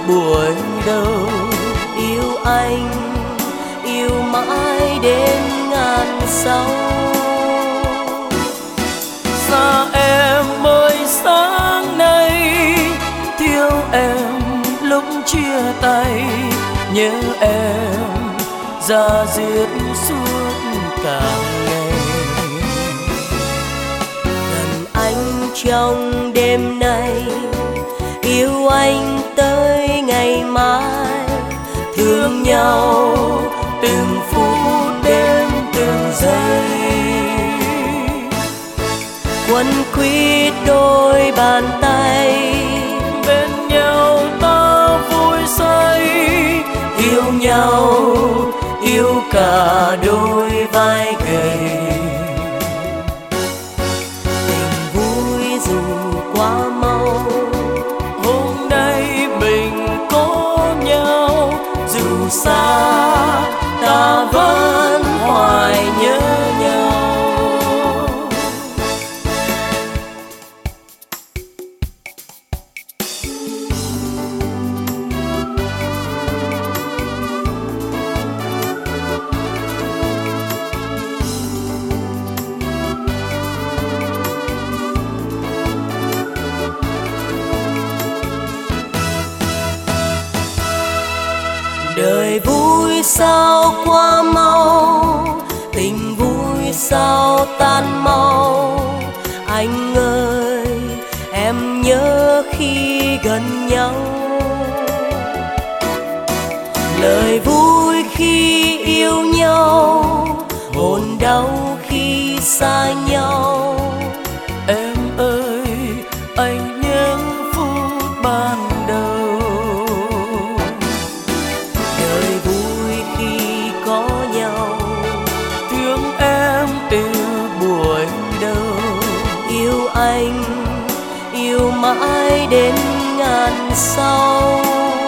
buổi đầu. Yêu anh, yêu mãi đến ngàn sau. Xa em mới sáng nay, thiếu em lúc chia tay. Nhớ em da diết suốt cả ngày. Gần anh trong đêm nay, yêu anh tới ngày mai. Thương nhau từng phút đêm từng giây. Quấn quýt đôi bàn tay, bên nhau ta vui say. yêu nhau, yêu cả đôi vai gầy. Tình vui dù quá mau, Hôm nay mình có nhau. dù xa ta vẫn hoài nhớ nhau. Đời vui sao qua mau, tình vui sao tan mau. Anh ơi, em nhớ khi gần nhau. Lời vui khi yêu nhau, hồn đau khi xa nhau. Em ơi, anh nhớ phút ban đầu. Đời vui khi có nhau, Thương em từ buổi đầu. yêu anh, yêu mãi đến ngàn sau.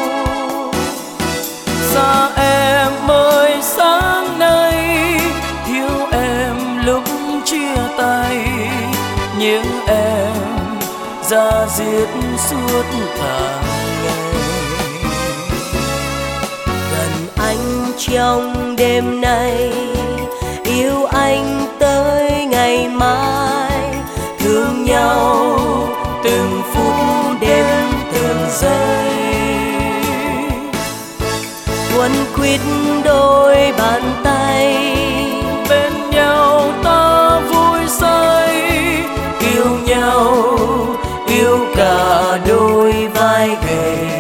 Xa em mới sáng nay, thiếu em lúc chia tay. Nhớ em da diết suốt tháng ngày. Gần anh trong đêm nay, yêu anh tới ngày mai. Thương nhau từng phút đêm từng giây. Quấn quýt đôi bàn tay, Bên nhau ta vui say. yêu nhau, yêu cả đôi vai gầy.